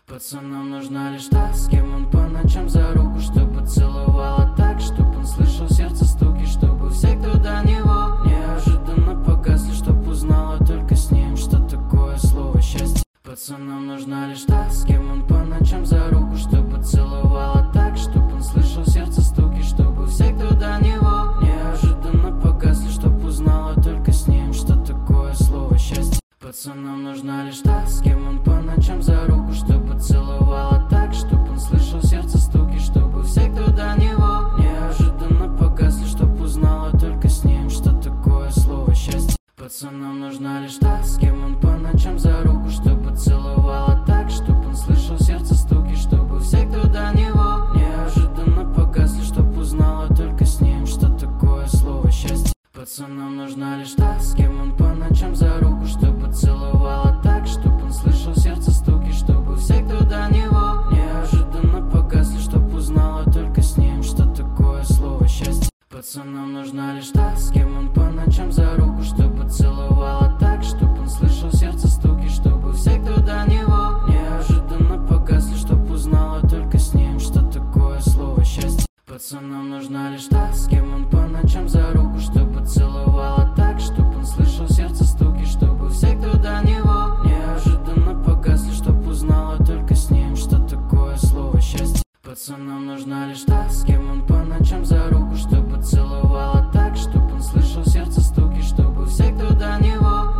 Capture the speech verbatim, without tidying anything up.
Пацанам нужна лишь та, с кем он по ночам за руку, чтобы целовала так, чтобы он слышал сердце стуки, чтобы все, кто до него неожиданно погасли, чтоб узнала только с ним, что такое слово счастье. Пацанам нужна лишь та, с кем он по ночам за руку, чтобы целовала так, чтобы он слышал сердце стуки, чтобы все, кто до него неожиданно погасли, чтоб узнала только с ним, что такое слово счастье. Пацанам нужна лишь та, с кем он по ночам за руку, чтобы целовала так, чтобы он слышал сердце стуки, чтобы все, кто до него неожиданно погасли, чтоб узнала только с ним, что такое слово счастье. Пацанам нужна лишь та, с кем он по ночам за руку, чтобы целовала так, чтобы он слышал сердце стуки, чтобы все, кто до него неожиданно погасли, чтоб узнала только с ним, что такое слово счастье. Пацанам нужна лишь та, с кем он по ночам за руку, чтобы целовала так, чтобы он слышал сердце стуки, чтобы все, кто до него неожиданно погасли, чтоб узнала только с ним, что такое слово счастье. Пацанам нужна лишь та, с кем он по ночам за руку, чтобы целовала так, чтобы он слышал сердце стуки, чтобы все, кто до него неожиданно погасли, чтоб узнала только с ним, что такое слово счастье. Пацанам нужна лишь та, с кем он по ночам за руку, чтобы целовала так, чтобы он слышал сердце стуки, чтобы все, кто до него неожиданно погасли, чтоб узнала только с ним, что такое слово счастье. Пацанам нужна лишь та, с кем он по ночам за руку, чтобы целовала так, чтобы он слышал сердце стуки, чтобы все, кто до него